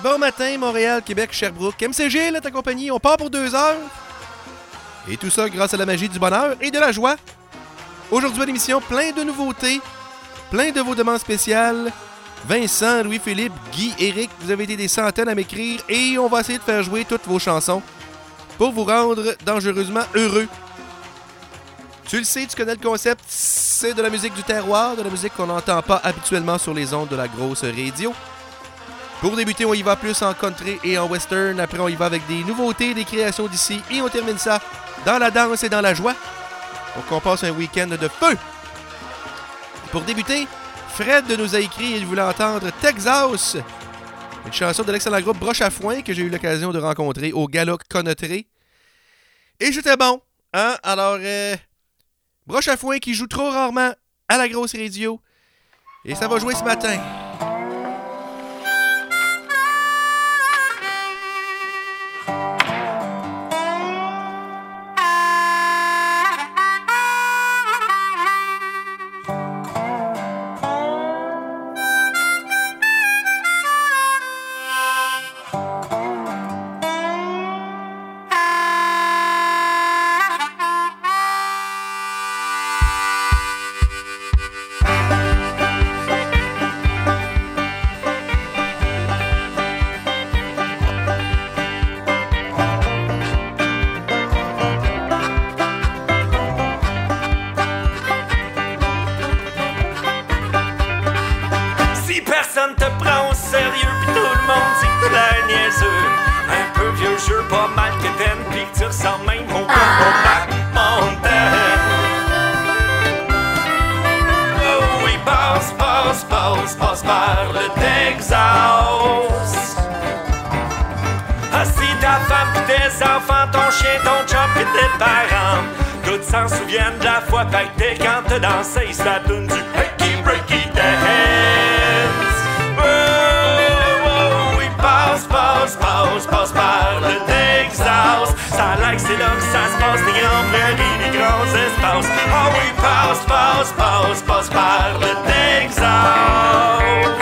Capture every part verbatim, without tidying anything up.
Bon matin, Montréal, Québec, Sherbrooke, M C G, là, ta compagnie, on part pour deux heures. Et tout ça grâce à la magie du bonheur et de la joie. Aujourd'hui à l'émission, plein de nouveautés, plein de vos demandes spéciales. Vincent, Louis-Philippe, Guy, Éric, vous avez été des centaines à m'écrire et on va essayer de faire jouer toutes vos chansons pour vous rendre dangereusement heureux. Tu le sais, tu connais le concept, c'est de la musique du terroir, de la musique qu'on n'entend pas habituellement sur les ondes de la grosse radio. Pour débuter, on y va plus en country et en western. Après, on y va avec des nouveautés, des créations d'ici. Et on termine ça dans la danse et dans la joie. Donc, on passe un week-end de feu. Pour débuter, Fred nous a écrit, il voulait entendre Texas, une chanson de l'excellent groupe Broche à Foin que j'ai eu l'occasion de rencontrer au Gala Connotré. Et j'étais bon, hein? Alors, euh, Broche à Foin qui joue trop rarement à la grosse radio. Et ça va jouer ce matin. Ça donne du breaky breaky dance. Oh, oh, oui, passe, passe, passe, passe par le Texas. Ça like, c'est là que ça se passe, les grands prairies, les grands espaces. Oh oui, passe, passe, passe, passe par le Texas.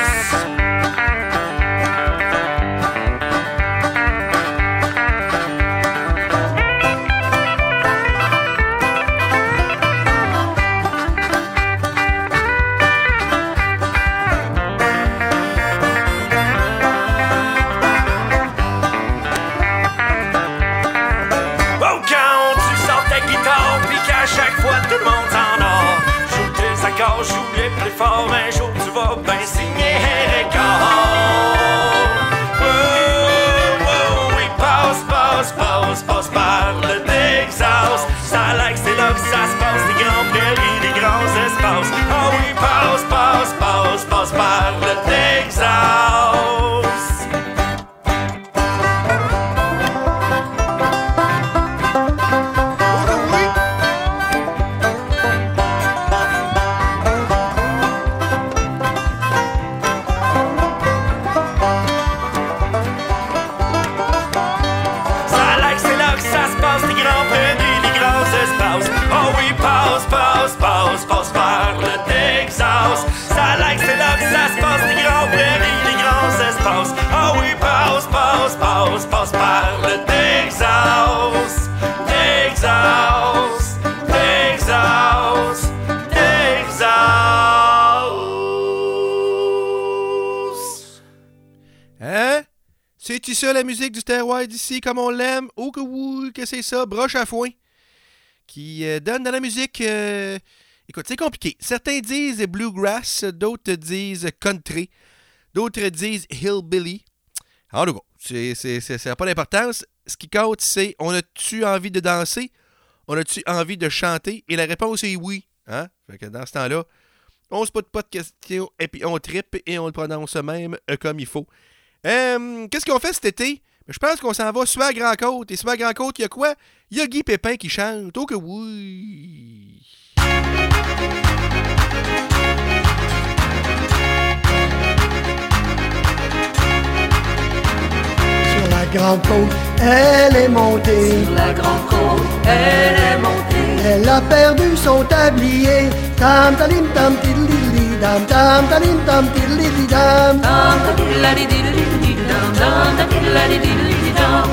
Joue les plus fort, un jour tu vas ben signer un record. Oh, oh, oui, passe, passe, passe, passe par le Texas. Ça like, c'est là que ça se passe, les grands prairies, les grands espaces. Oh oui, passe, passe, passe, passe par le Texas. Passe par le Texas, Texas, Texas, Texas. Hein? C'est-tu ça la musique du terroir d'ici comme on l'aime? Oh que oui, que c'est ça, Broche à Foin. Qui euh, donne dans la musique... Euh... Écoute, c'est compliqué. Certains disent bluegrass, d'autres disent country, d'autres disent hillbilly. En tout cas, c'est, c'est, c'est, ça n'a pas d'importance. Ce qui compte, c'est on a-tu envie de danser? On a-tu envie de chanter? Et la réponse est oui. Hein? Fait que dans ce temps-là, on se pose pas de questions et puis on trippe et on le prononce même euh, comme il faut. Euh, qu'est-ce qu'on fait cet été? Je pense qu'on s'en va sur la Grand-Côte. Et sur la Grand-Côte, il y a quoi? Il y a Guy Pépin qui chante. Oh que oui! La grande côte, elle est montée. Sur la grande côte, elle est montée. Elle a perdu son tablier. Tam talim tam tidlili. dam dam dalim dam diddly dam. Dum da diddly diddly dum dum da diddly diddly dum.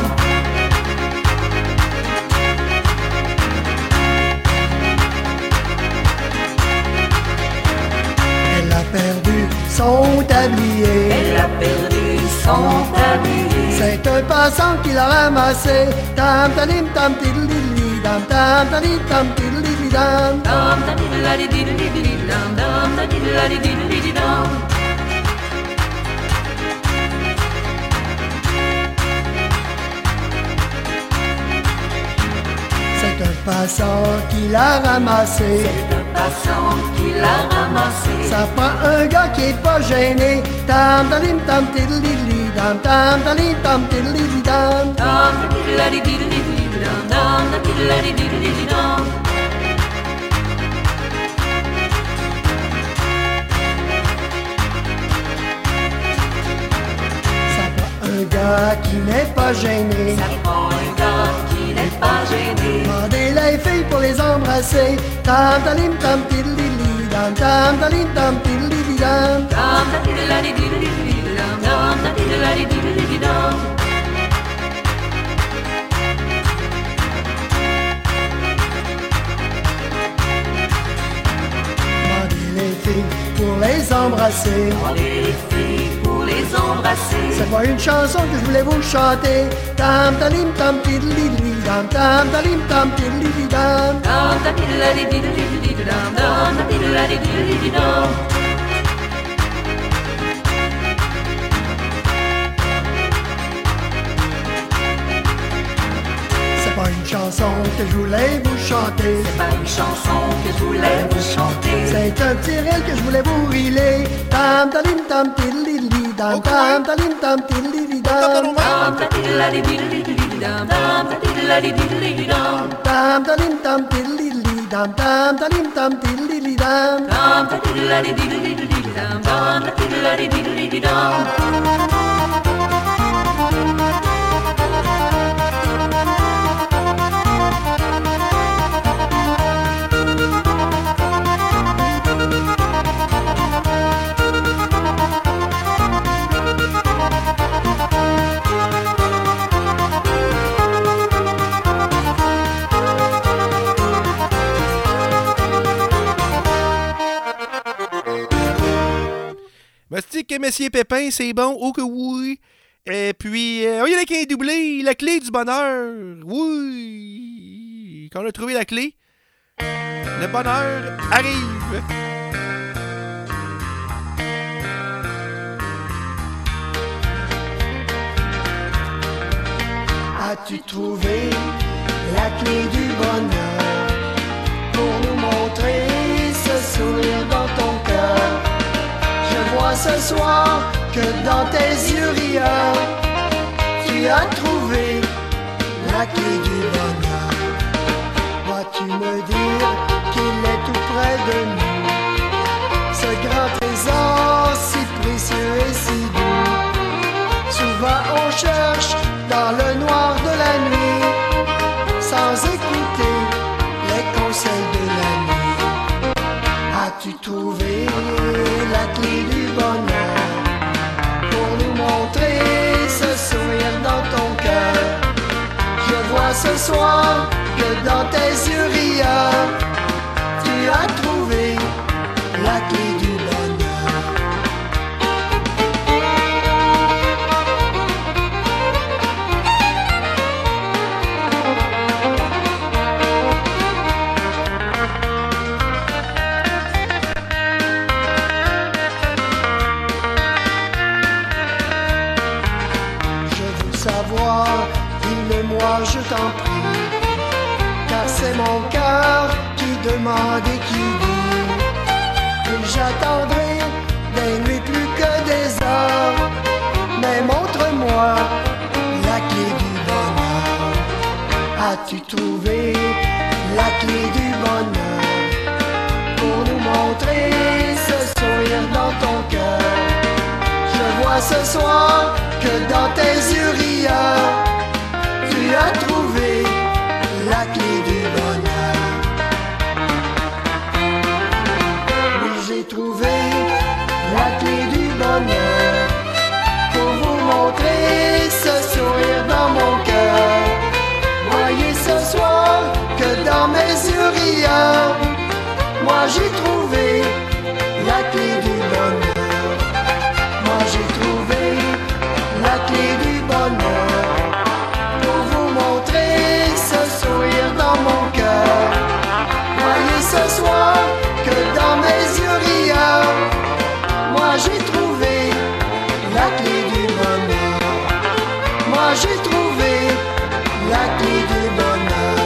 Elle a perdu son tablier. Elle a perdu son tablier. C'est un passant qui l'a ramassé. Dam dalim dam diddly dam dam dalim dam diddly dam. Dum da diddly diddly dum dum da diddly diddly dum. C'est un passant qui l'a ramassé. C'est un passant qui l'a ramassé. Ça prend un gars qui est pas gêné. Dam dalim dam diddly dam dam dalim dam diddly dam. Dum da diddly diddly dum dum da diddly diddly dum. Ça prend un gars qui n'est pas gêné. Ça prend un gars qui n'est pas gêné. Demandez les filles pour les embrasser. Dam dalim dam diddly dam dam dalim dam diddly dam. Dum da diddly diddly dum dum da diddly diddly dum. Demandez les filles pour les embrasser. Demandez les filles pour les embrasser. C'est pas une chanson que je voulais vous chanter. Dam dalim dam diddly dam dam dalim dam diddly dam. Dum da diddly diddly dum dum da diddly diddly dum. C'est pas une chanson que je voulais vous chanter. C'est pas une chanson que je voulais vous chanter. C'est un petit rêve que je voulais vous riler. Dam dalim dam diddly dam dam dalim dam diddly dam. Dum da diddly diddly dum dum da diddly diddly dum. Dam dalim dam diddly dam dam dalim dam diddly dam. Dum da diddly diddly dum dum da diddly diddly dum. Mastique et Messier Pépin, c'est bon, oh que oui. Et puis, euh, il y a qui est doublé, la clé du bonheur. Oui. Quand on a trouvé la clé, le bonheur arrive. As-tu trouvé la clé du bonheur pour nous montrer ce sourire dans ton cœur? Je vois ce soir que dans tes yeux rieurs, tu as trouvé la clé du bonheur. Vas-tu me dire qu'il est tout près de nous, ce grand trésor si précieux et si doux? Souvent on cherche dans le noir de la nuit, sans écouter les conseils de la nuit. As-tu trouvé la clé du bonheur pour nous montrer ce sourire dans ton cœur? Je vois ce soir que dans tes yeux rieurs, tu as trouvé la clé du bonheur. Dis-le-moi, je t'en prie, car c'est mon cœur qui demande et qui dit. Et j'attendrai des nuits plus que des heures, mais montre-moi la clé du bonheur. As-tu trouvé la clé du bonheur pour nous montrer ce sourire dans ton cœur? Je vois ce soir que dans tes yeux rieurs, tu as trouvé la clé du bonheur. Oui, j'ai trouvé trouvé la clé du bonheur. Moi j'ai trouvé la clé du bonheur. Pour vous montrer ce sourire dans mon cœur. Voyez ce soir que dans mes yeux rieurs, moi j'ai trouvé la clé du bonheur. Moi j'ai trouvé la clé du bonheur.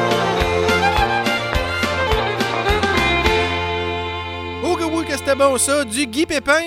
Oh que oui que c'était bon ça, du Guy Pépin.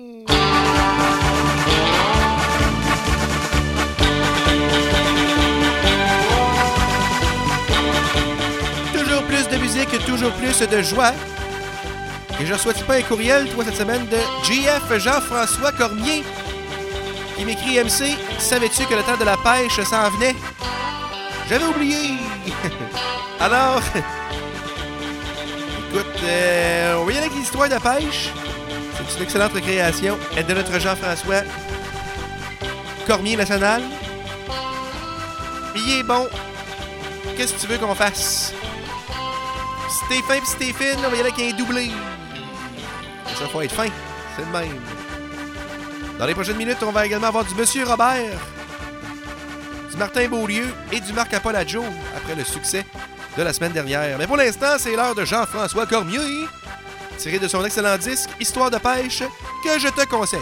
Toujours plus de musique, toujours plus de joie. Et je reçois-tu pas un courriel, toi, cette semaine, de J F Jean-François Cormier, qui m'écrit: M C, savais-tu que le temps de la pêche s'en venait? J'avais oublié! Alors, écoute, euh, on va y aller avec l'histoire de pêche. C'est une excellente récréation de notre Jean-François Cormier national. Il est bon. Qu'est-ce que tu veux qu'on fasse? Si t'es fin pis si t'es fine, on va y aller avec un doublé. Ça, faut être fin. C'est le même. Dans les prochaines minutes, on va également avoir du Monsieur Robert, du Martin Beaulieu et du Marc Apollo après le succès de la semaine dernière. Mais pour l'instant, c'est l'heure de Jean-François Cormier, tiré de son excellent disque Histoire de pêche, que je te conseille.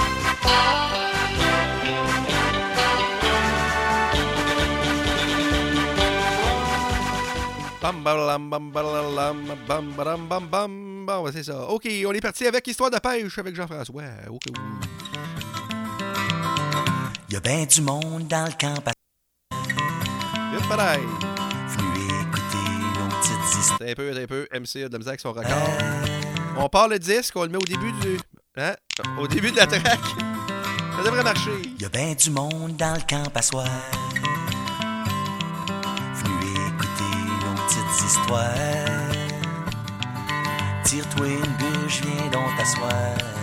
Bam bam bam bam bam bam bam bam. Bon, c'est ça. OK, on est parti avec Histoire de pêche avec Jean-François. OK. Y a ben du monde dans le camp. Yep, pareil. Venu écouter nos petites histoires. T'es un peu, t'es un peu. M C a de la misère avec son record. On part le disque, on le met au début du... Hein? Au début de la track. Ça devrait marcher. Y a ben du monde dans le camp à soir. Venu écouter nos petites histoires. Tire-toi une bûche, viens donc t'asseoir.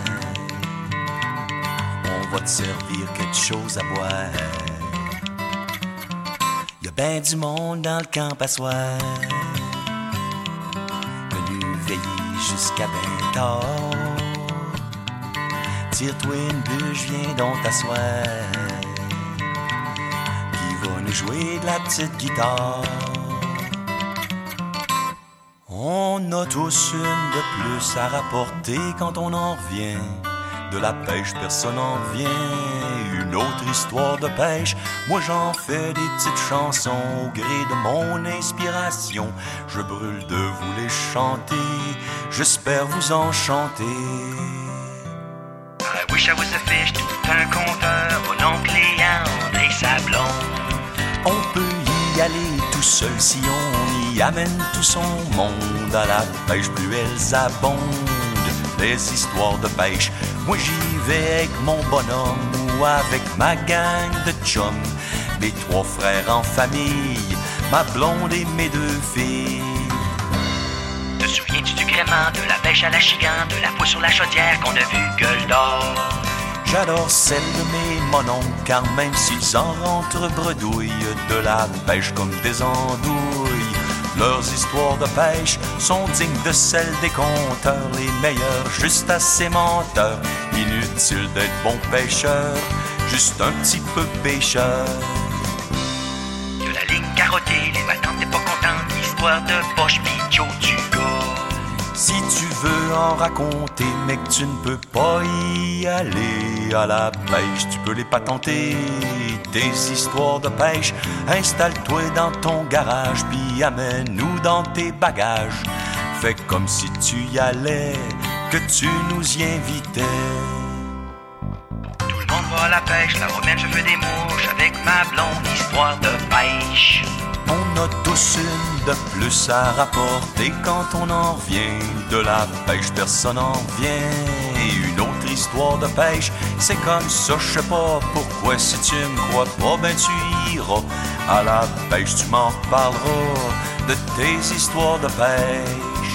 On va te servir quelque chose à boire. Y'a ben du monde dans le camp à soir. Venu veiller jusqu'à ben tard. Tire-toi une bûche, viens donc t'asseoir. Qui va nous jouer de la petite guitare. On a tous une de plus à rapporter quand on en revient. De la pêche, personne n'en revient. Une autre histoire de pêche. Moi j'en fais des petites chansons au gré de mon inspiration. Je brûle de vous les chanter. J'espère vous en chanter. I wish I was a fish, tout un conteur. Mon oncle Léandre et sa blonde. On peut y aller tout seul si on y amène tout son monde. À la pêche, plus elles abondent. Les histoires de pêche. Moi j'y vais avec mon bonhomme ou avec ma gang de chums. Mes trois frères en famille, ma blonde et mes deux filles. Te souviens-tu du gréement, de la pêche à la chigan, de la poule sur la chaudière qu'on a vu gueule d'or? J'adore celle de mes mononcles, car même s'ils en rentrent bredouilles, de la pêche comme des andouilles. Leurs histoires de pêche sont dignes de celles des conteurs, les meilleurs, juste assez menteurs. Inutile d'être bon pêcheur, juste un petit peu pêcheur. De la ligne carottée, les matantes t'es pas contente, l'histoire de poche pis Joe du gars. Si tu veux en raconter, mais que tu ne peux pas y aller à la pêche, tu peux les patenter. Tes histoires de pêche, installe-toi dans ton garage, puis amène-nous dans tes bagages. Fais comme si tu y allais, que tu nous y invitais. Tout le monde va à la pêche, la romaine je fais des mouches, avec ma blonde histoire de pêche. On a tous une de plus à rapporter quand on en revient. De la pêche, personne n'en revient. Et une autre histoire de pêche, c'est comme ça, je sais pas pourquoi. Si tu me crois pas, ben tu iras. À la pêche, tu m'en parleras de tes histoires de pêche.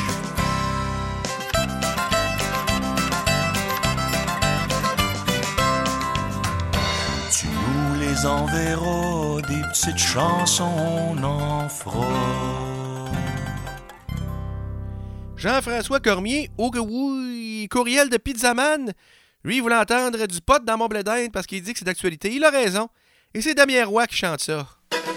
Tu nous les enverras, des petites chansons, on en fera. Jean-François Cormier, au oui, courriel de Pizzaman. Lui, il voulait entendre du pot dans mon blé d'Inde parce qu'il dit que c'est d'actualité. Il a raison. Et c'est Damien Roy qui chante ça.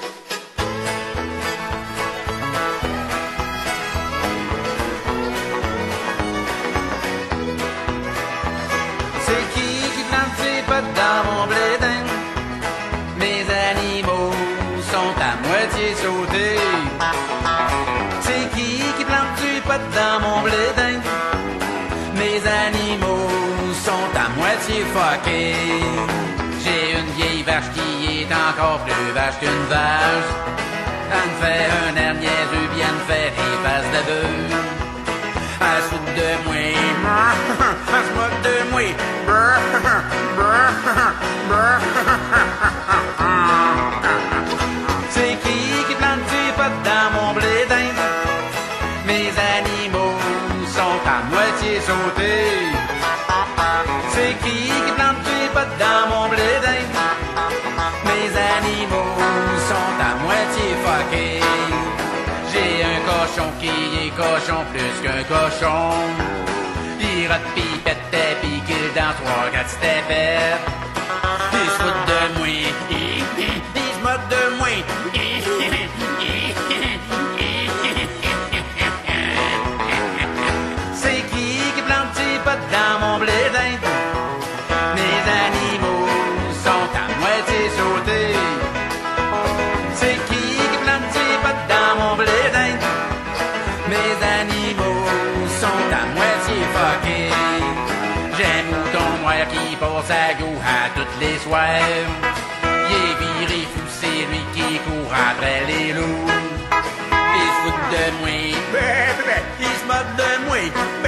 C'est qui qui plante ses potes dans mon blé d'Inde? Mes animaux sont à moitié sautés. C'est qui qui plante du pot dans mon blé d'Inde? Mes animaux sont à moitié fuckés. J'ai une vieille vache qui est encore plus vache qu'une vache. Elle me fait un air niaiseux, bien me fait des faces de bœuf. Elle se fout de moi, elle se moque de moi. C'est qui qui plante du pot dans mon blé d'Inde? Mes animaux sont à moitié sautés. C'est qui qui plante du pot dans mon blé d'Inde? Mes animaux sont à moitié fuckés. J'ai un cochon qui est cochon plus qu'un cochon. Il rate pis pète pis qu'il dans trois quatre steppes. Il se fout de moi, il se moque de moi. C'est qui qui plante du pot dans mon blé d'Inde? Mes animaux sont à moitié sautés. C'est qui qui plante du pot dans mon blé d'Inde? Mes animaux sont à moitié fuckés. J'ai un mouton noir qui passe à go à toutes les soirs. Il est viré fou, c'est lui qui court après les loups. Il se fout de moi, il se moque de moi.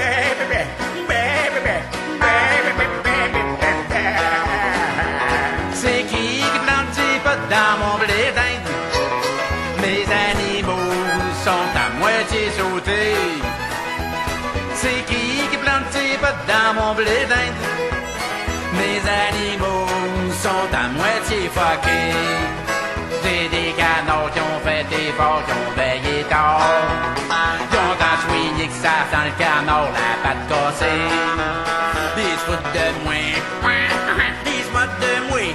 C'est qui qui plante du pot dans mon blé d'Inde? Mes animaux sont à moitié sautés. C'est qui qui plante du pot dans mon blé d'Inde? Mes animaux sont à moitié fuckés. J'ai des canards qui ont fait des efforts, qui ont veillé tard. Ils ont tant chouigné que ça sent le canard la patte cassée. Ils se foutent de moi, ils se moquent de moi.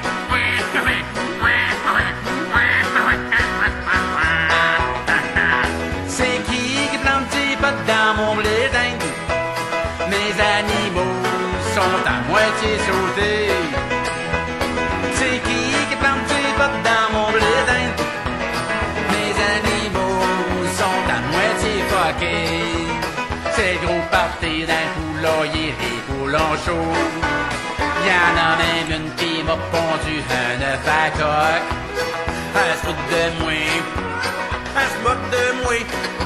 C'est qui qui plante du pot dans mon blé d'Inde? Mes animaux sont à moitié sautés. C'est qui qui plante du pot dans mon blé d'Inde? Mes animaux sont à moitié fuckés. C'est le gros party d'un poulailler, des poulons chauds. Y'en a même une qui m'a pondu un œuf à coque. Elle se fout de moi, elle se moque de moi.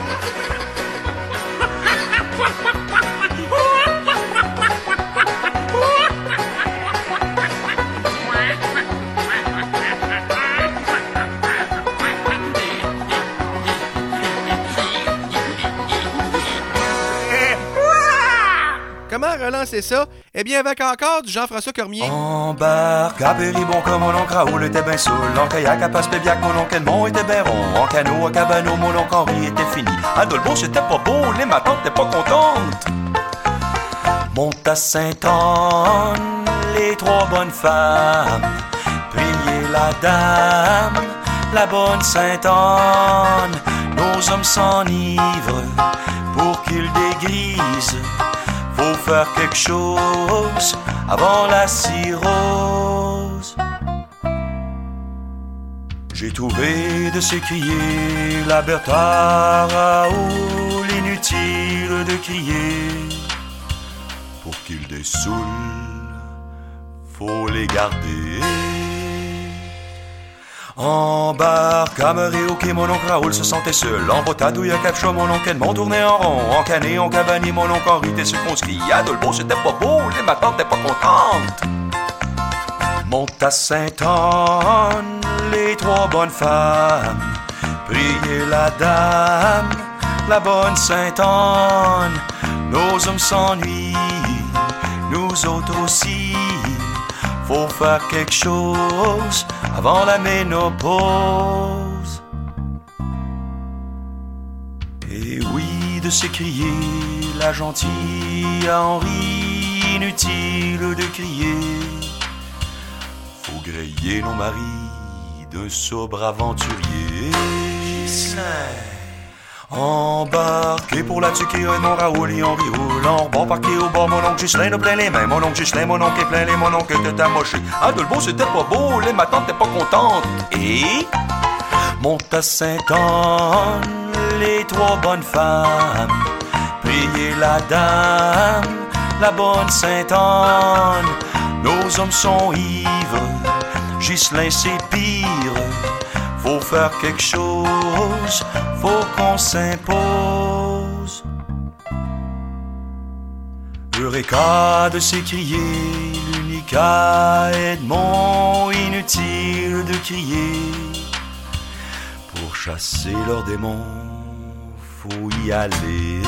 Comment relancer ça? Eh bien, avec encore du Jean-François Cormier. Embarque à Péribon comme mon oncle Raoul était ben saoul. En kayak à Passe-Pébiac, mon oncle Edmond était ben rond. En canot à Cabano, mon oncle Henri était fini. À Dolbeau, c'était pas beau, les matantes n'étaient pas contentes. Monte à Sainte-Anne, les trois bonnes femmes. Priez la dame, la bonne Sainte-Anne. Nos hommes s'enivrent pour qu'ils dégrisent. Faut faire quelque chose avant la cirrhose. J'ai trouvé de s'écrier la Bertha Raoul, inutile de crier. Pour qu'ils dessoulent, faut les garder. Embarque à Meuré-au-Quai, mon oncle Raoul se sentait seul. En botadouille à Capcha, mon oncle Edmond tournait en rond. En canet, en cabani, mon oncle Henri était circonscrit. À Dolbeau, c'était pas beau, les matantes n'étaient pas contentes. Monte à Sainte-Anne, les trois bonnes femmes. Priez la dame, la bonne Sainte-Anne. Nos hommes s'ennuient, nous autres aussi. Faut faire quelque chose avant la ménopause. Et oui, de s'écrier la gentille à Henri, inutile de crier. Faut griller nos maris d'un sobre aventurier. Embarqué pour la tuquer, un mon Raoul et Henri roulant. Bon parqué au bord, mon oncle Ghislain a plein les mains. Mon oncle Ghislain, mon oncle est plein les, mon oncle était amoché. Ah, de le beau, c'était pas beau, les ma tante t'es pas contente. Et monte à Sainte-Anne, les trois bonnes femmes. Priez la dame, la bonne Sainte-Anne. Nos hommes sont ivres, Ghislain c'est pire. Faut faire quelque chose, faut qu'on s'impose. Eureka de s'écrier, l'unica Edmond, inutile de crier. Pour chasser leurs démons, faut y aller.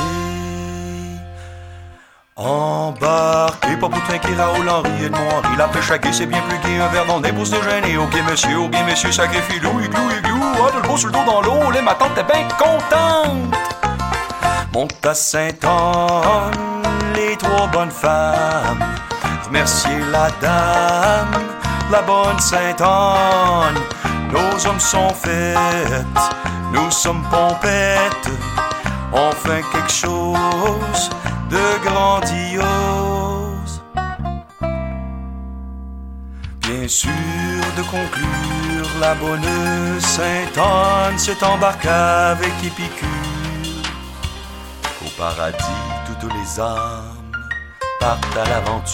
Embarqué, pas pour trinquer Raoul, Henri, Edmond, Henri. La pêche à gué, c'est bien plus gai, un verre dans le nez pour se déjeuner. Ok monsieur, ok monsieur, sacrifie l'eau, igloo, igloo. Ah, de le beau sur le dos dans l'eau, les ma tante t'es bien contente. Monte à Sainte-Anne, les trois bonnes femmes. Remerciez la dame, la bonne Sainte-Anne. Nos hommes sont faits, nous sommes pompettes. On fait quelque chose de grandiose. Bien sûr de conclure, la bonne Sainte-Anne s'est embarquée avec Épicure. Au paradis, toutes les âmes partent à l'aventure.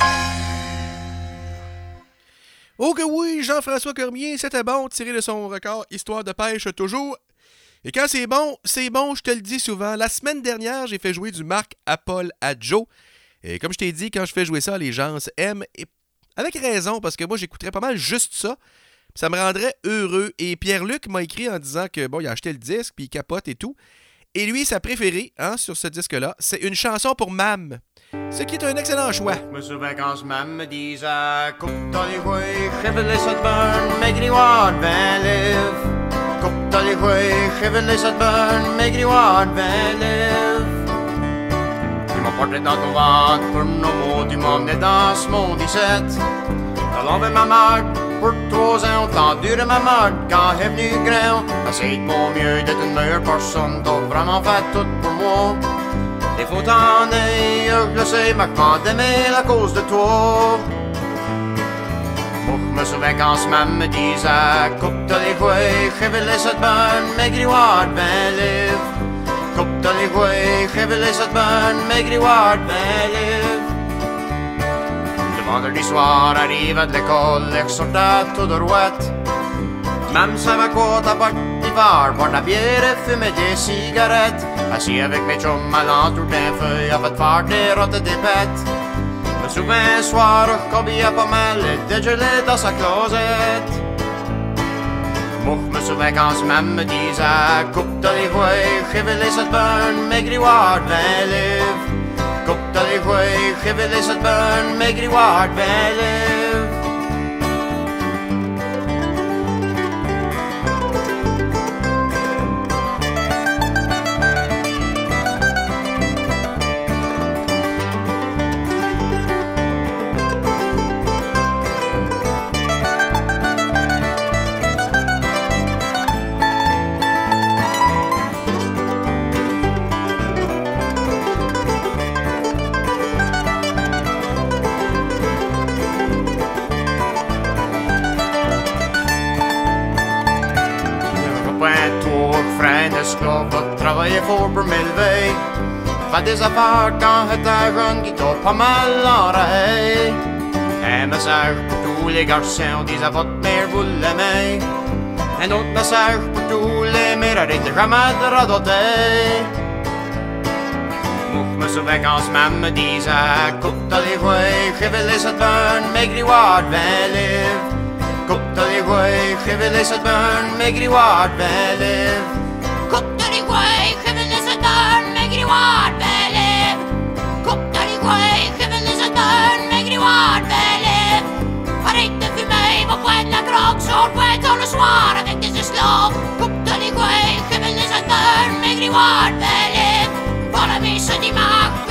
Oh que oui, Jean-François Cormier, c'était bon, tiré de son record Histoire de pêche toujours. Et quand c'est bon, c'est bon, je te le dis souvent. La semaine dernière, j'ai fait jouer du Marc Apple à Joe. Et comme je t'ai dit, quand je fais jouer ça, les gens aiment. Et avec raison, parce que moi, j'écouterais pas mal juste ça. Ça me rendrait heureux. Et Pierre-Luc m'a écrit en disant que, bon, il a acheté le disque, puis il capote et tout. Et lui, sa préférée, hein, sur ce disque-là, c'est une chanson pour Mam. Ce qui est un excellent choix. Je me souviens quand ce Mam me disait coupe dans les rouilles, cheveux ça te burn, maigri what ben live. Coupe dans les rouilles, cheveux ça te burn, maigri what ben live. Il m'a porté dans ton ventre pour nos mots, tu m'emmenais dans ce monde dix-sept. T'as lavé ma marque pour trois ans, t'as enduré ma marque quand est venu grand. Essaye de mon mieux d'être une meilleure personne, t'as vraiment fait tout pour moi. Il faut t'en aller, je le sais, mais comment d'aimer la cause de toi. Je me souviens quand ce Mam me disait coupe dans les rouilles, cheveux ça te burn, maigri what ben live. Coupe dans les rouilles, cheveux ça te burn, maigri what ben live. Le vendredi soir arrive de l'école, elle sortait tout droite. Mam savait quoi ta porte d'hiver, boire de la bière et fumer des cigarettes. Assis avec mes chums à l'entour d'un feu, à fait faire des rottes et des pètes. Me souviens un soir, Kobe a pas mal dégelé dans sa closette. Moi, me souviens quand ce Mam me disait coupe dans les rouilles, cheveux ça te burn, maigri what ben live. Coupe dans les rouilles, cheveux ça te burn, maigri what ben live. Esclave va travailler fort pour m'élever. Fait des affaires quand j'étais jeune qui t'ont pas mal enrayé. Un message pour tous les garçons, disent à votre mère vous l'aimez. Un autre message pour tous les mères, arrêtez jamais de radoter. Moi je me souviens quand ce Mam me disait coupe dans les rouilles, cheveux ça te burn, maigri what ben live. Coupe dans les rouilles, cheveux ça te burn, maigri what ben live. Coupe dans les rouilles, cheveux ça te burn, maigri what ben live. Coupe dans les rouilles, cheveux ça te burn, maigri what ben live. Arrête de fumer, va prendre la drogue sur le pointon le soir avec des esclaves. Coupe dans les rouilles, cheveux ça te burn, maigri what ben live. Pour la vie ce dimanche, pris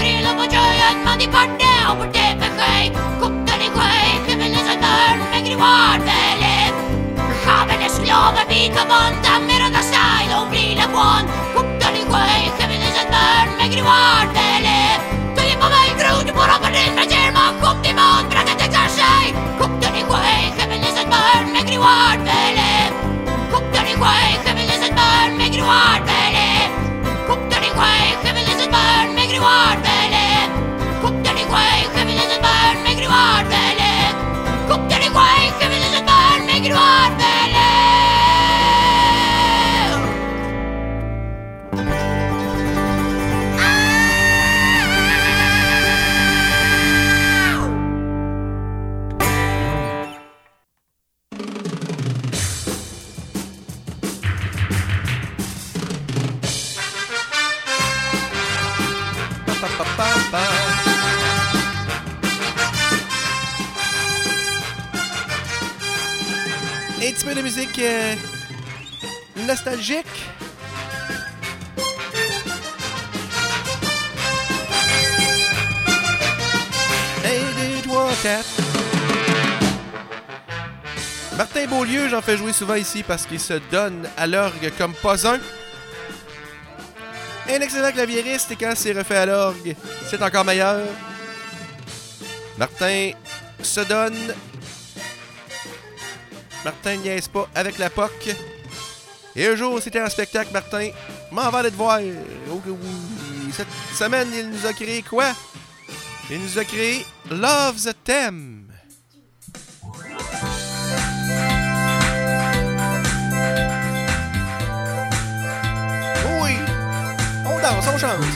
småtjöjen man i party och på det med skägg. Koktar i skägg, huvudens ett barn med grivoar väl. Schaben är slavar, vita bonda, med röda style och brila bån. Koktar i skägg, huvudens ett barn med grivoar väl. Ta in på mig, grod, bara på din med german, kom till man, bräcka till sig. Koktar i skägg, huvudens ett barn med grivoar väl. Koktar i skägg, huvudens ett barn med grivoar väl. Koktar i skägg, huvudens ett barn med grivoar väl. Koktar i skägg, huvudens ett barn med grivoar väl. Koktar i skägg, huvudens ett barn med grivoar väl. Un petit peu de musique euh, nostalgique. Un, deux, trois, quatre. Martin Beaulieu, j'en fais jouer souvent ici parce qu'il se donne à l'orgue comme pas un. Un excellent claviériste et quand c'est refait à l'orgue, c'est encore meilleur. Martin se donne. Martin niaise pas avec la P O C. Et un jour, c'était un spectacle, Martin. M'en va aller te voir. Oh, oui. Cette semaine, il nous a créé quoi? Il nous a créé Love the Theme. Oui, on danse, on chante.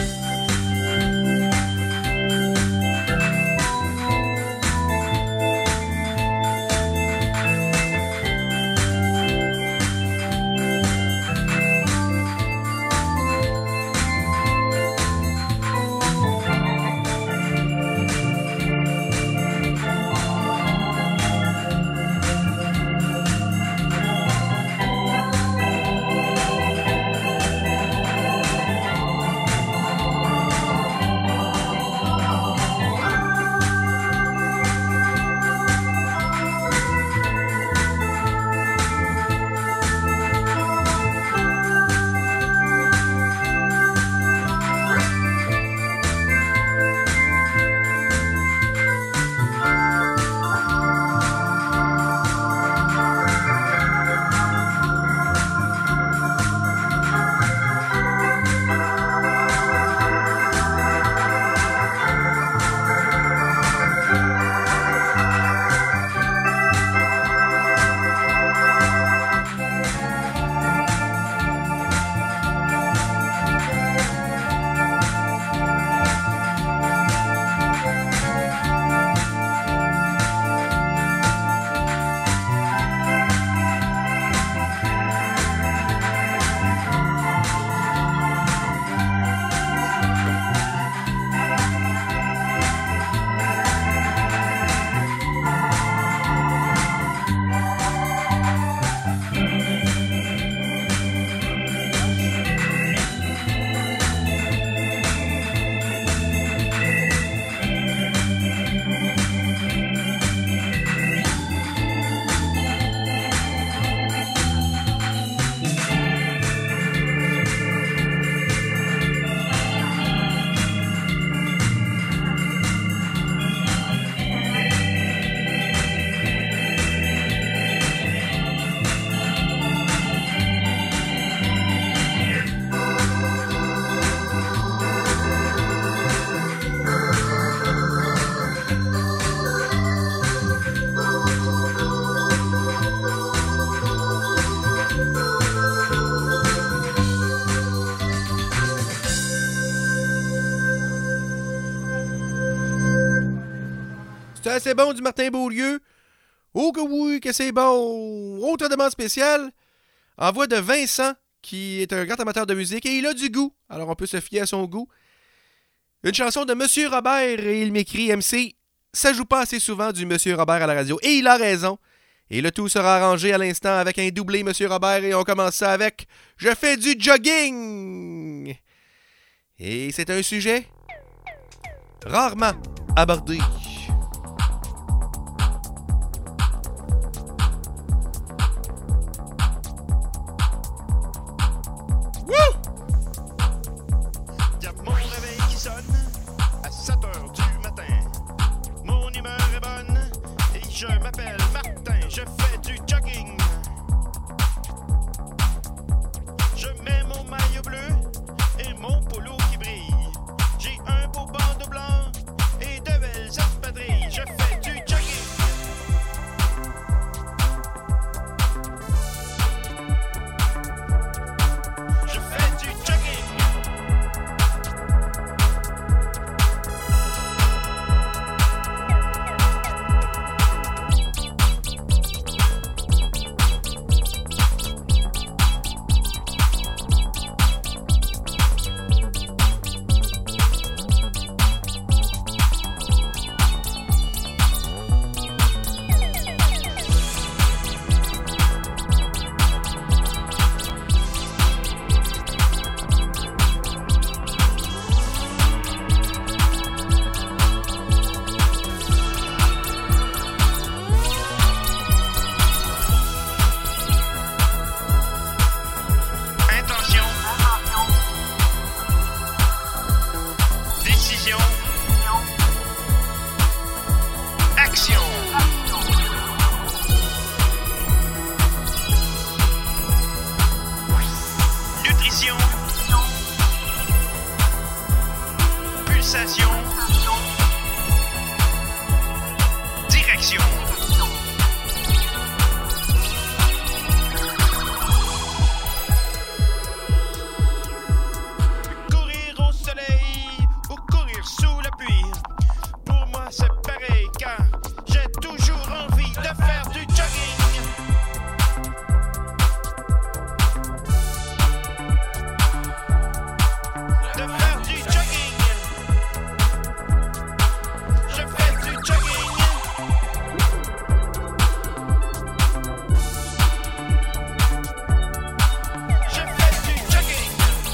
C'est assez bon du Martin Beaulieu. Oh que oui, que c'est bon. Autre demande spéciale. En voix de Vincent, qui est un grand amateur de musique et il a du goût. Alors on peut se fier à son goût. Une chanson de Monsieur Robert et il m'écrit M C, ça joue pas assez souvent du Monsieur Robert à la radio. Et il a raison. Et le tout sera arrangé à l'instant avec un doublé Monsieur Robert et on commence ça avec Je fais du jogging. Et c'est un sujet rarement abordé. Y'a mon réveil qui sonne à sept heures du matin. Mon humeur est bonne et je m'appelle Martin. Je fais du jogging. Je mets mon maillot bleu et mon polo qui brille. J'ai un beau bandeau blanc et de belles espadrilles. Je fais du jogging. Je fais du jogging. Intention. Décision. Action. Nutrition. Pulsation. Direction. Courir au soleil ou courir sous la pluie. Pour moi c'est pareil car j'ai toujours envie de faire du jogging. De faire du jogging. Je fais du jogging. Je fais du jogging.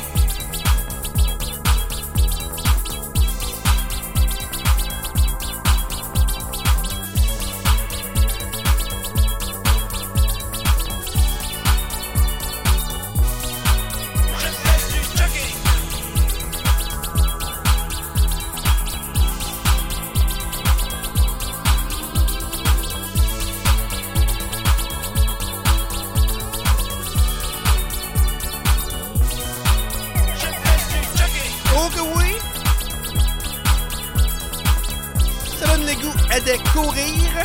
Je fais du jogging. Je fais du jogging. Oh que oui! Ça donne le goût à de courir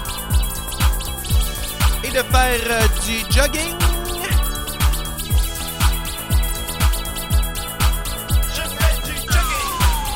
et de faire euh, du jogging. Je fais du jogging.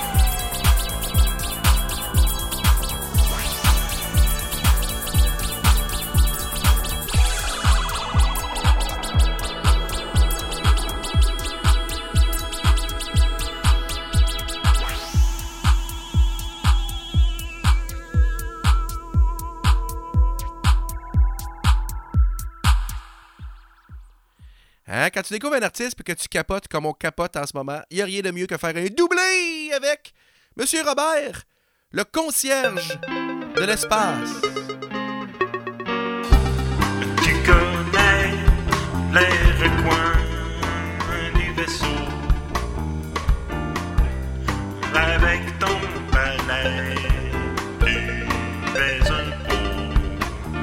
Hein, quand tu découvres un artiste et que tu capotes comme on capote en ce moment, il n'y a rien de mieux que faire un doublé avec Monsieur Robert, le concierge de l'espace. Tu connais les recoins du vaisseau avec ton balai, tu fais un pot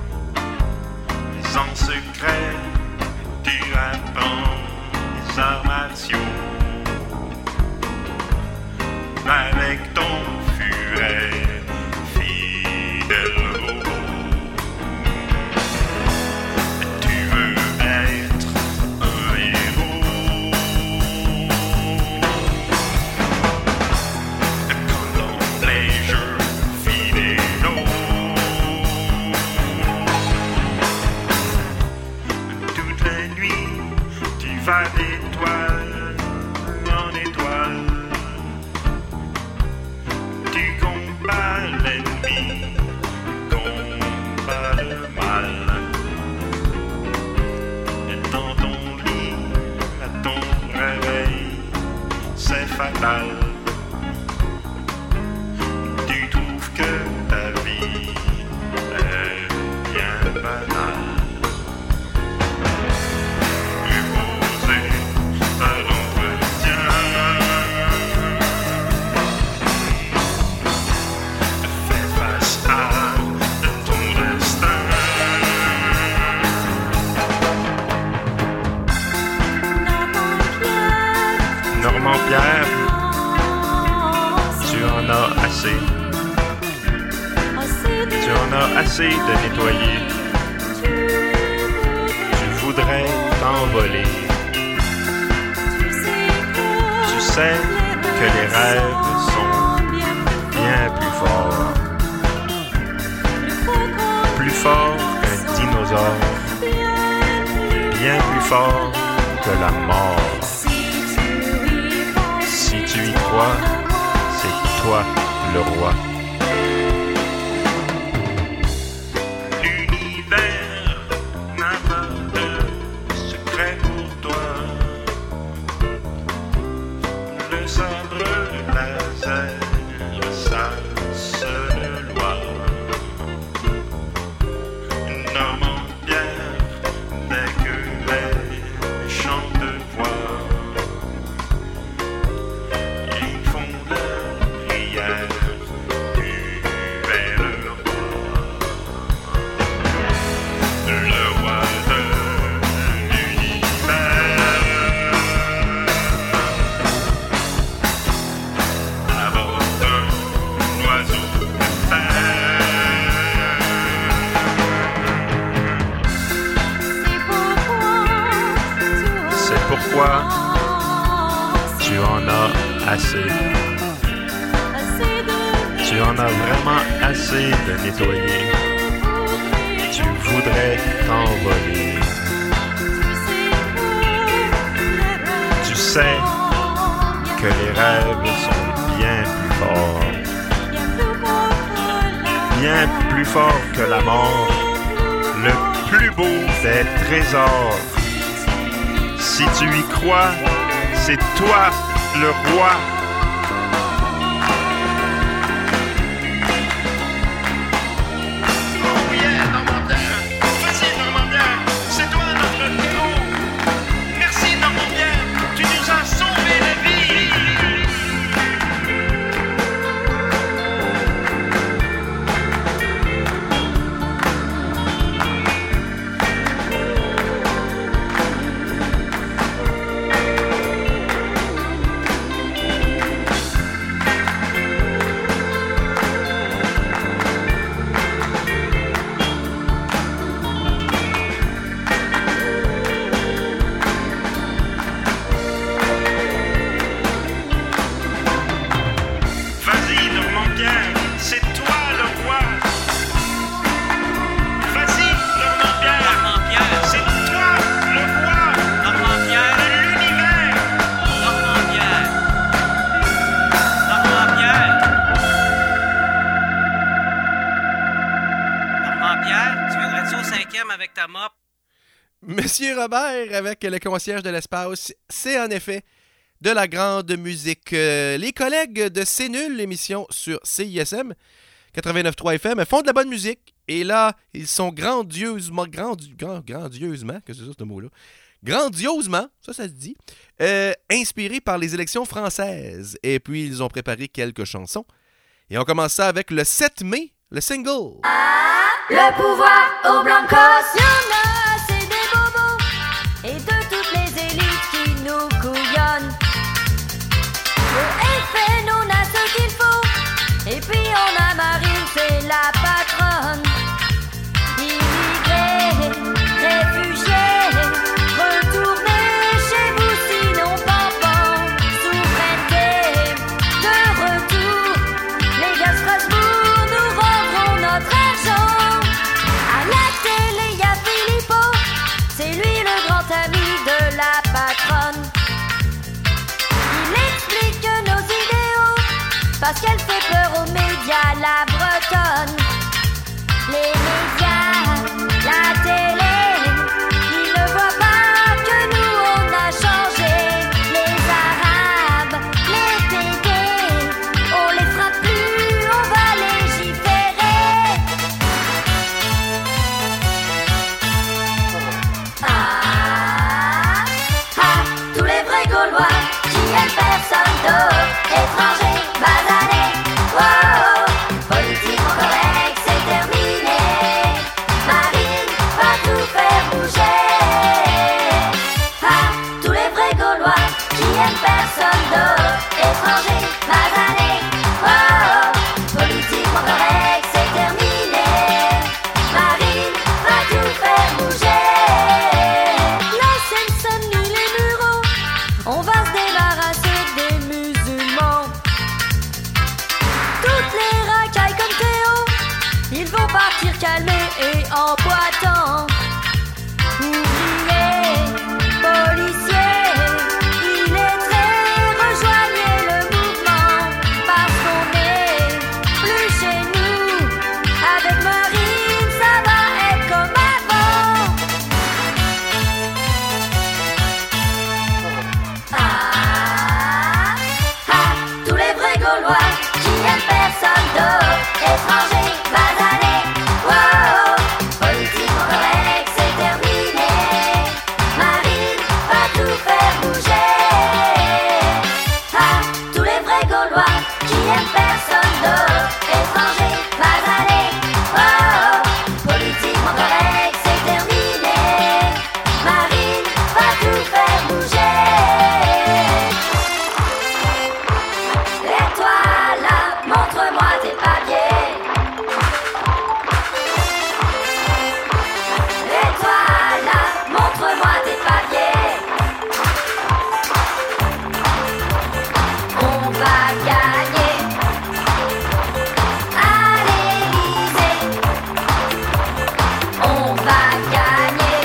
sans secret, tu apprends les arts martiaux avec ton furet fidèle robot. Tu veux être un héros. Quand on les en as assez. Tu en as assez de nettoyer. Tu voudrais t'envoler. Tu sais que les rêves sont bien plus forts. Plus forts qu'un dinosaure. Bien plus fort que la mort. Si tu y crois, c'est toi le roi. L'univers n'a pas de secret pour toi. Le sabre laser, sa seule loi. Normandien, dès que les chants de voix, ils font leur prière vers le roi. Le roi de l'univers aborde un oiseau de fer. C'est pourquoi tu en as assez. Tu en as vraiment assez de nettoyer. Tu voudrais t'envoler. Tu sais que les rêves sont bien plus forts. Bien plus forts que la mort. Le plus beau des trésors. Si tu y crois, c'est toi le roi. Oh yeah, Normandien! Vas-y, Normandien! C'est toi notre héros! Merci, Normandien! Tu nous as sauvé la vie! Vas-y, Normandien, c'est toi le roi. Vas-y, Normandien, Normandien, c'est toi le roi Normandien, de l'univers. Normandien, Normandien. Normandien, tu viendrais-tu au cinquième avec ta mop? Monsieur Robert, avec le concierge de l'espace, c'est en effet de la grande musique. Euh, les collègues de C'est Nul, l'émission sur C I S M quatre-vingt-neuf point trois F M, font de la bonne musique. Et là, ils sont grandiosement, grandi, grand, grandiosement, qu'est-ce que c'est ça, ce mot-là? Grandiosement, ça, ça se dit, euh, inspirés par les élections françaises. Et puis, ils ont préparé quelques chansons. Et on commence ça avec le sept mai, le single. Le pouvoir aux blancos, y'en a, c'est des bobos. Et de toutes les élites qui nous couillonnent. Le F N, on a ce qu'il faut. Et puis on a Marine, c'est la patronne. Immigrés, réfugiés, retournez chez vous sinon papa. Souveraineté, de retour. Les gars de Strasbourg, nous rendrons notre argent. À la télé, y'a Philippot, c'est lui le grand ami. et en boitant. Ouvriers, policiers, illettrés, rejoignez le mouvement parce qu'on n'est plus chez nous. Avec Marine, ça va être comme avant. Ah, ah, tous les vrais Gaulois qui aiment personne d'autre, étrangers, basanés, wow, politiquement correct, c'est terminé. Marine va tout faire bouger. Ah, tous les vrais Gaulois qui aiment personne d'autre, étrangers, basanés, wow, politiquement correct, c'est terminé. Marine va tout faire bouger. Et toi là, montre-moi tes papiers. Et toi là, montre-moi tes papiers. On va gagner à l'Élysée. On va gagner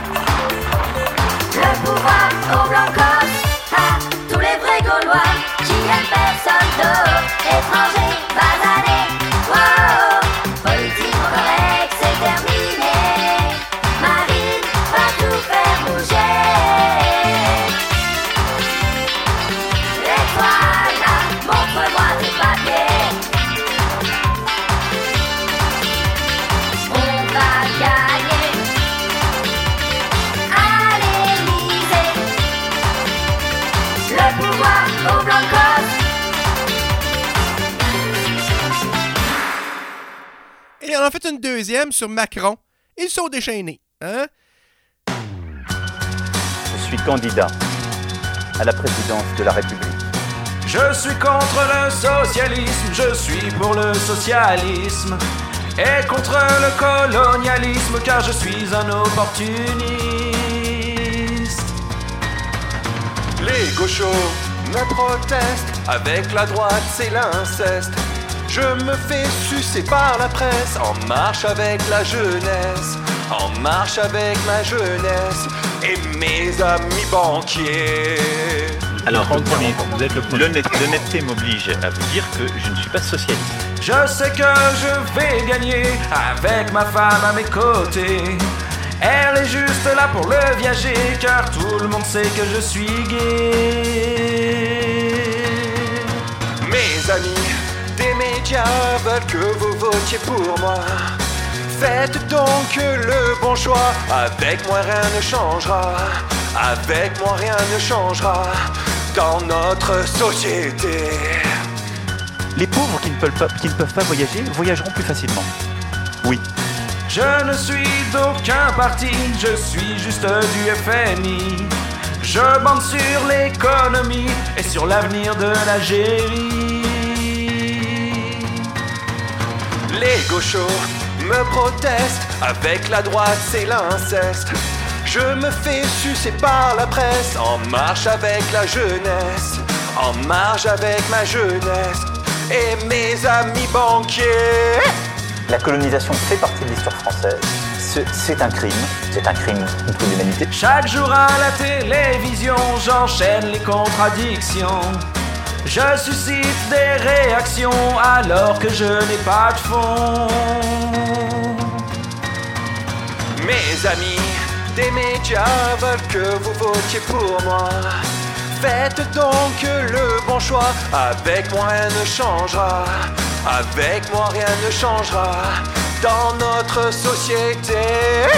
le pouvoir aux Blancos. Ah, tous les vrais Gaulois qui aiment personne d'autre, étrangers, basanés, wow, politiquement correct, c'est terminé. Marine va tout faire bouger. Et toi là, montre-moi tes papiers. On va gagner à l'Élysée le pouvoir aux Blancos. Et on en a fait une deuxième sur Macron. Ils sont déchaînés, hein? Je suis candidat à la présidence de la République. Je suis contre le socialisme, je suis pour le socialisme. Et contre le colonialisme, car je suis un opportuniste. Les gauchos me protestent, avec la droite c'est l'inceste. Je me fais sucer par la presse, en marche avec la jeunesse, en marche avec ma jeunesse et mes amis banquiers. Alors, comprenez, vous êtes le premier. L'honnêteté, l'honnêteté m'oblige à vous dire que je ne suis pas socialiste. Je sais que je vais gagner avec ma femme à mes côtés. Elle est juste là pour le viager, car tout le monde sait que je suis gay. Mes amis des médias veulent que vous votiez pour moi. Faites donc le bon choix. Avec moi rien ne changera. Avec moi rien ne changera dans notre société. Les pauvres qui ne peuvent pas, qui ne peuvent pas voyager voyageront plus facilement. Oui. Je ne suis d'aucun parti, je suis juste du F M I. Je bande sur l'économie et sur l'avenir de l'Algérie. Les gauchos me protestent, avec la droite c'est l'inceste. Je me fais sucer par la presse, en marche avec la jeunesse, en marche avec ma jeunesse et mes amis banquiers. La colonisation fait partie de l'histoire française. C'est, c'est un crime, c'est un crime contre l'humanité. Chaque jour à la télévision, j'enchaîne les contradictions. Je suscite des réactions alors que je n'ai pas de fond. Mes amis des médias veulent que vous votiez pour moi. Faites donc le bon choix. Avec moi rien ne changera. Avec moi rien ne changera dans notre société.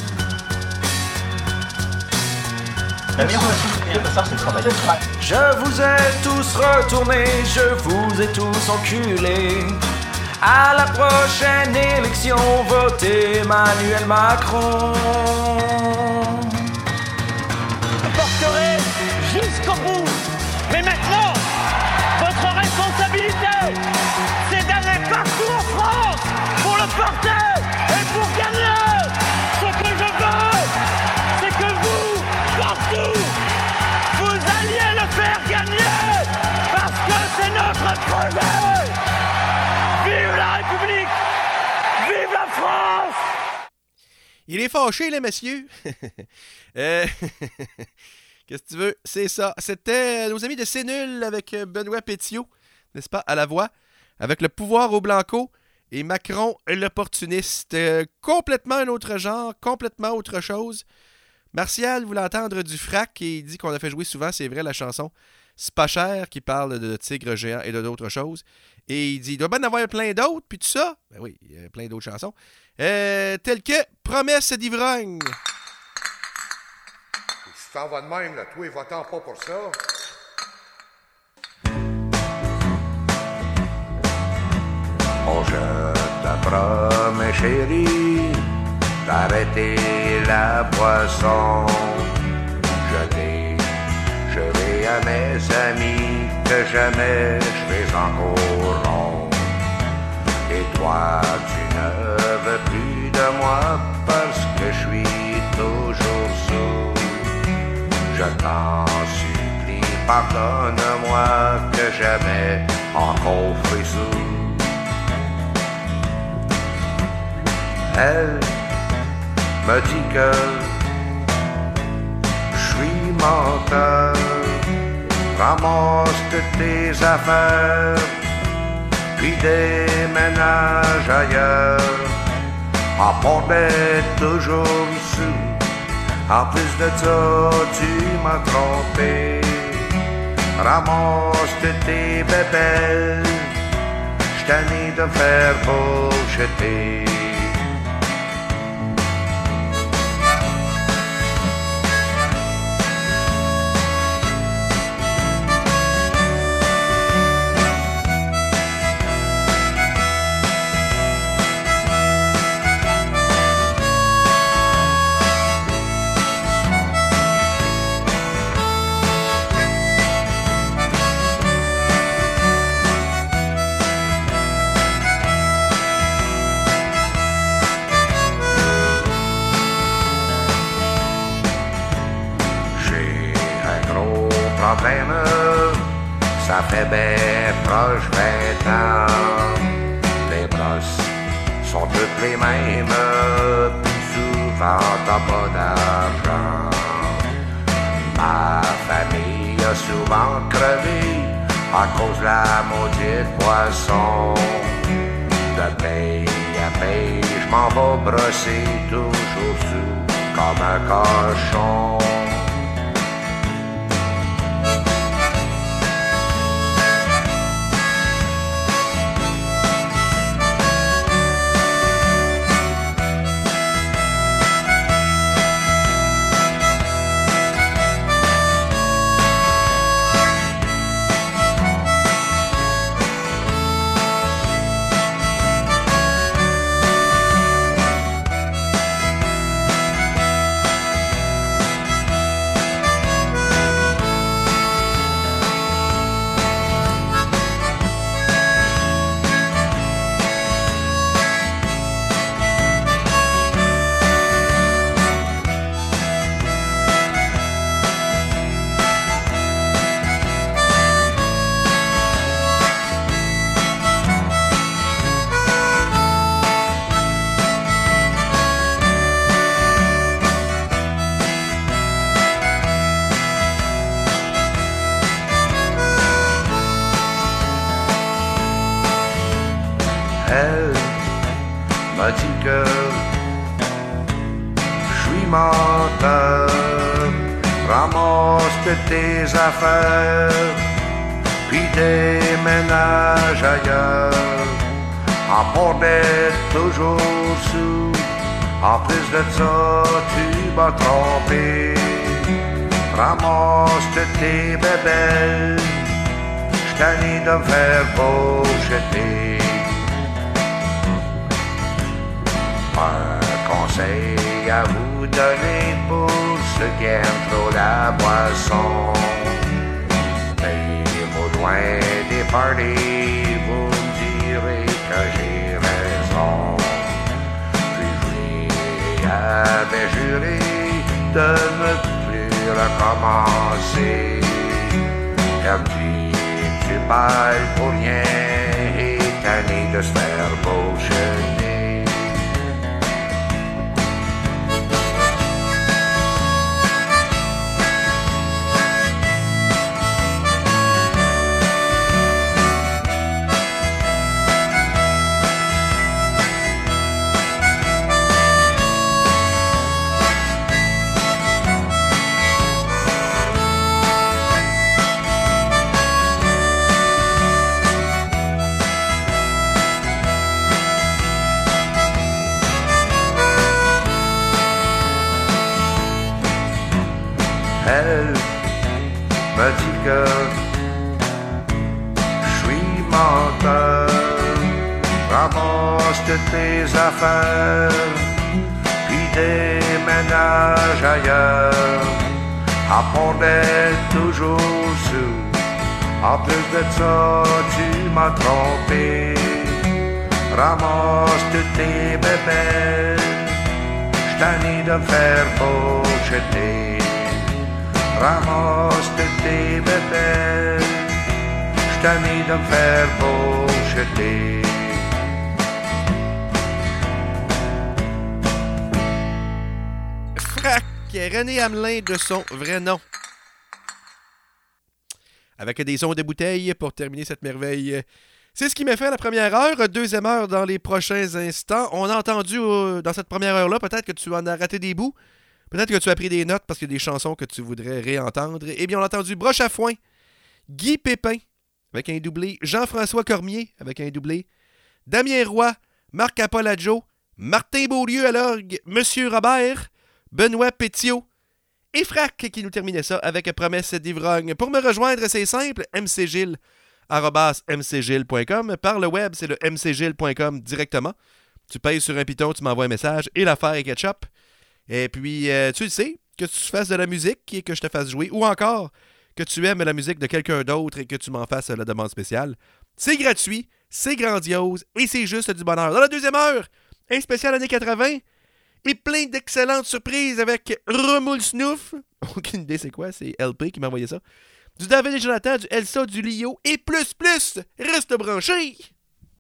La meilleure façon de créer ça, c'est le travail. Je vous ai tous retournés, je vous ai tous enculés. À la prochaine élection, votez Emmanuel Macron. Je porterai jusqu'au bout. Mais maintenant, votre responsabilité, c'est d'aller partout en France pour le porter et pour gagner. Ce que je veux, c'est que vous, partout, vous alliez le faire gagner, parce que c'est notre projet. Vive la République! Vive la France! Il est fâché, là, monsieur. euh... Qu'est-ce que tu veux? C'est ça. C'était nos amis de C'est Nul avec Benoît Pétiot, n'est-ce pas, à la voix, avec Le pouvoir au Blanco et Macron l'opportuniste. Euh, complètement un autre genre, complètement autre chose. Martial voulait entendre du frac et il dit qu'on a fait jouer souvent, c'est vrai, la chanson C'est pas cher qui parle de tigre géant et de d'autres choses. Et il dit il doit bien en avoir plein d'autres, puis tout ça. Ben oui, il y a plein d'autres chansons. Euh, telles que Promesse d'ivrogne. Si t'en vas de même, là, toi, va-t'en pas pour ça. Oh, je te promets, chérie, d'arrêter la boisson. Je dis, je vais à mes amis que jamais je vais encore rond. Et toi, tu ne veux plus de moi parce que je suis toujours sourd. Je t'en supplie, pardonne-moi que jamais encore fais sourd. Elle me dit que je suis menteur. Ramasse toutes tes affaires, puis déménage ailleurs. En port d'être toujours sous. En plus de ça, tu m'as trompé. Ramasse toutes tes bébelles. J't'en ai de faire bullshitter. Ça fait bien proche vingt ans. Les brosses sont toutes les mêmes, puis souvent t'as pas d'argent. Ma famille a souvent crevé à cause de la maudite poisson. De paye à paye, je m'en vais brosser toujours sous comme un cochon. Tes affaires, puis déménage ailleurs. En port d'être toujours sous. En plus de ça, tu m'as trompé. Ramasse toutes tes bébelles. J't'en ai de me faire bullshitter. Un conseil à vous donner pour ceux qui aiment trop la boisson. Mais au loin des parties, vous me direz que j'ai raison. Puis je avais juré de ne plus recommencer. Comme dit, tu parles pour rien et t'en es de se faire bullshiter. belle me dit que je suis menteur. Ramasse toutes tes affaires, puis déménage ailleurs. Apportait toujours sous. En plus de ça, tu m'as trompé. Ramasse toutes tes bébés. J't'en de me faire pocheter. Ramasse toutes tes bébés. J't'en de me faire pocheter. Frac! René Hamelin de son vrai nom. Avec des sons de bouteille pour terminer cette merveille. C'est ce qui m'a fait la première heure. Deuxième heure dans les prochains instants. On a entendu euh, dans cette première heure-là, peut-être que tu en as raté des bouts. Peut-être que tu as pris des notes parce qu'il y a des chansons que tu voudrais réentendre. Eh bien, on a entendu Broche à foin, Guy Pépin avec un doublé, Jean-François Cormier avec un doublé, Damien Roy, Marc Apolaggio, Martin Beaulieu à l'orgue, Monsieur Robert, Benoît Pétiot et Frac qui nous terminait ça avec Promesse d'ivrogne. Pour me rejoindre, c'est simple, mcgilles arobase m c gilles point com. Par le web, c'est le m c gilles point com directement. Tu payes sur un piton, tu m'envoies un message et l'affaire est ketchup. Et puis, euh, tu le sais, que tu fasses de la musique et que je te fasse jouer, ou encore que tu aimes la musique de quelqu'un d'autre et que tu m'en fasses la demande spéciale. C'est gratuit, c'est grandiose et c'est juste du bonheur. Dans la deuxième heure, un spécial années quatre-vingts et plein d'excellentes surprises avec Romoul Snouf. Aucune idée c'est quoi, c'est L P qui m'a envoyé ça. Du David et Jonathan, du Elsa, du Lio et plus plus. Reste branché!